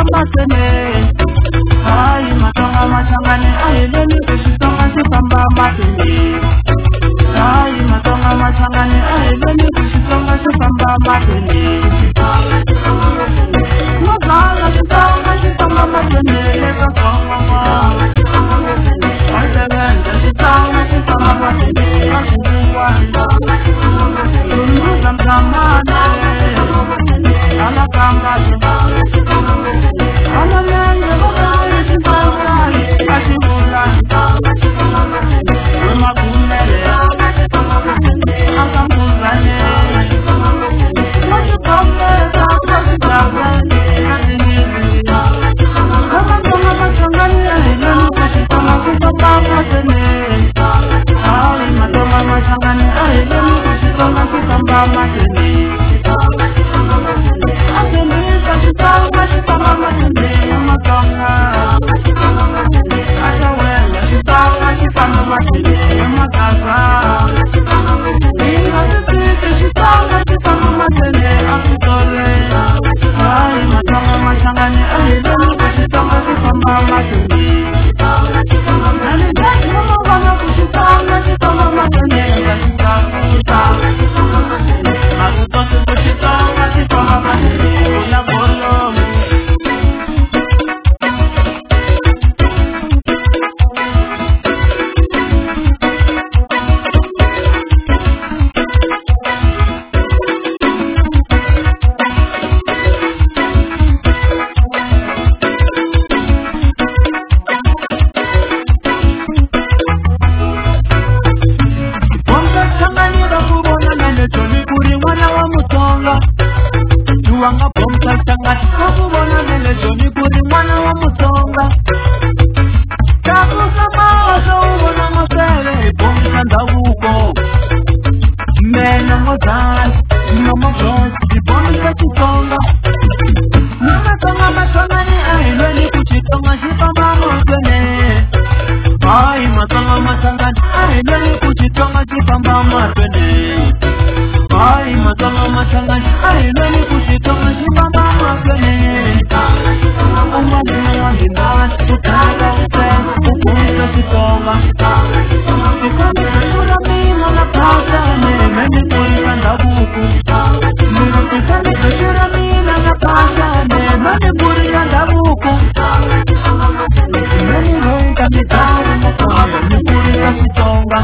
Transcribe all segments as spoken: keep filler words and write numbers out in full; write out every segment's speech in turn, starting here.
matene. Ai matonga machangani aileni kushitonga chipamba matene. Ai matonga machangani aileni kushitonga chipamba matene. Mazala chitonga chipamba matene leka konga. Ailevenda chitonga chipamba matene kasuwa. Tunduza mtamane ala kamba ala nenge bakari chipangani ashibula wema kumele akamuzane wachukameza kasitabani kasinizi kama kama machangani aileni kashitama kusapama tene. Ai matonga machangani aileni kashitama kusapama tene. Tuanga pompa changati kakubona nele joni kuri mwana wa mutonga. Kakusama wazo ubona masere pompa ndavuko. Mena mozali, nyoma josi, pompa chitonga. Nyoma tonga matonga ni ailweni kuchitonga chipamba motene. Ai matonga matonga ni ailweni kuchitonga chipamba motene. Ai matonga matonga ni ailweni kuchitonga chipamba motene. Umani mwani mwani utaka utaka ukunza chitonga. Ukani kura mina na pasa ne meni kuri kanda buku. Ukani kura mina na pasa ne meni kuri kanda buku. Meni roi kamitari mokaba ni kuri kasitonga.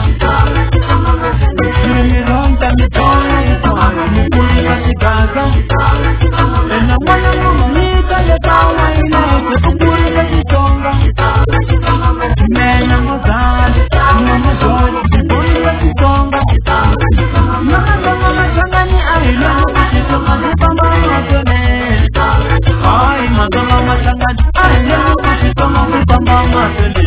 Meni roi kamitari mokaba ni kuri kasikaza. Ena mwana mwana nika letawa ilete kuri kasitonga. Mena mozali, mena joli, kuri kasitonga. Mena tonga machangani aileni kuchitonga chipamba matene. Ai matonga machangani aileni kuchitonga chipamba matene.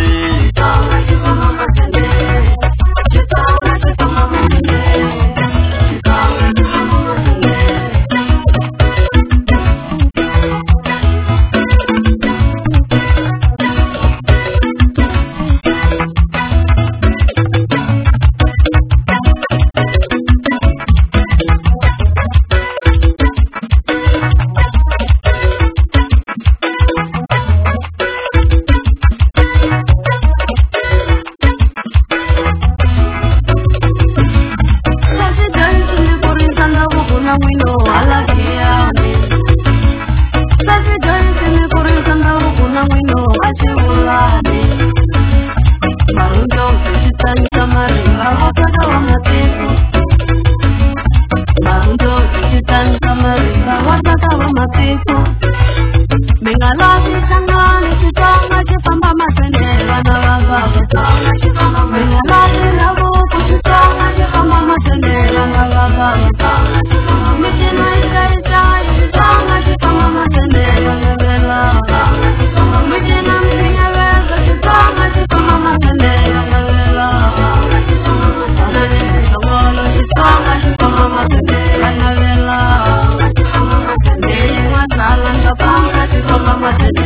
Mama,